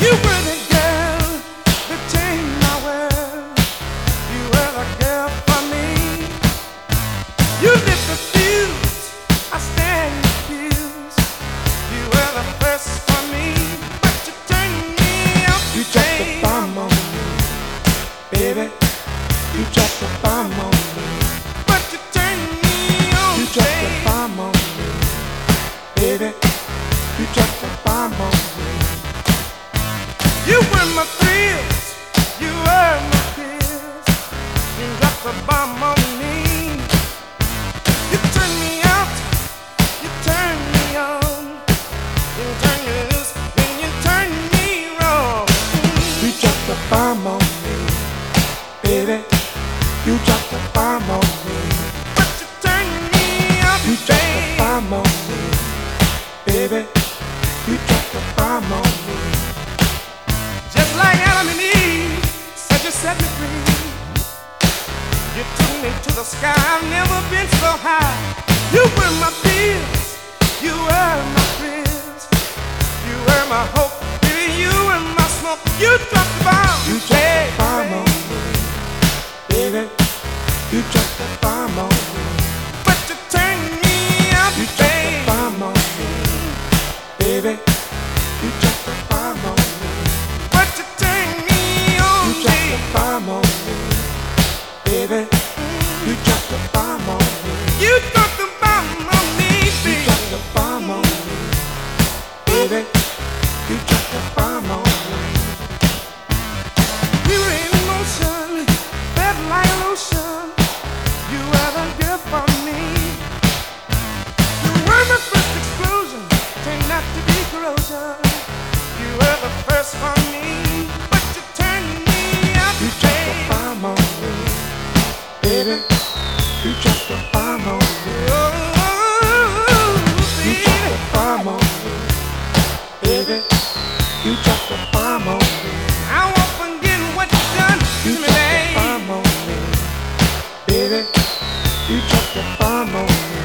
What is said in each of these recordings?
You were the girl that changed my world. You were the girl for me. You lit the fuse, I stand confused. You were the first for me, but you turned me out. You dropped the bomb on me, baby. You dropped the bomb on me. But you turned me on. You dropped the bomb on me, baby. You dropped the bomb on me. You were my thrills, you were my pills. You dropped the bomb on me. You turned me out, you turned me on. You turned me loose, then you turned me wrong. You dropped the bomb on me, baby. You dropped the bomb on me. But you turned me out, You dropped the bomb on me, baby. You dropped the bomb on me. just like Adam and Eve said you set me free. You took me to the sky, I've never been so high. You were my pills, you were my thrills. You were my hope, baby, you were my smoke. You dropped the bomb, You dropped the bomb on me, baby. You dropped the bomb on me. but you turned me out, You dropped the bomb on me, baby. You dropped the bomb on me. but you turned me on, You dropped the bomb on me, baby. You dropped the bomb on me. You dropped the bomb on me, You baby. dropped the bomb on me, baby. You dropped the bomb on me. We were in motion, felt like an ocean. You were the girl for me. You were my first explosion, turned out to be corrosion. You were the first for me, but you turned me out. You dropped the bomb on me, baby. You dropped the bomb on me. You dropped the bomb on me, baby. You dropped the bomb on me. I won't forget what you done You to me, dropped the babe. bomb on me, baby. You dropped the bomb on me.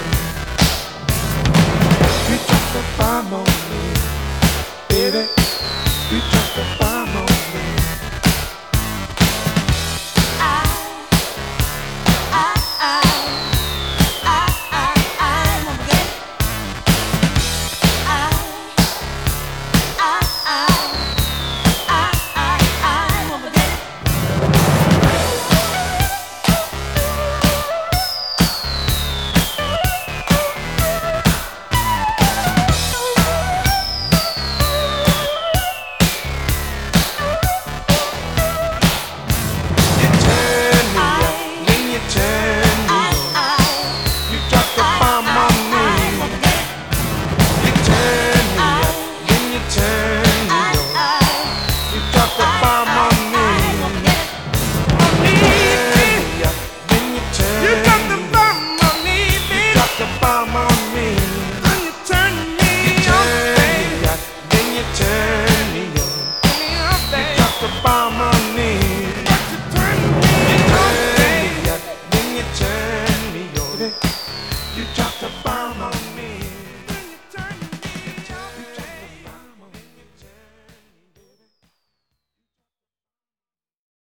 You dropped the bomb on me, baby. You dropped the bomb.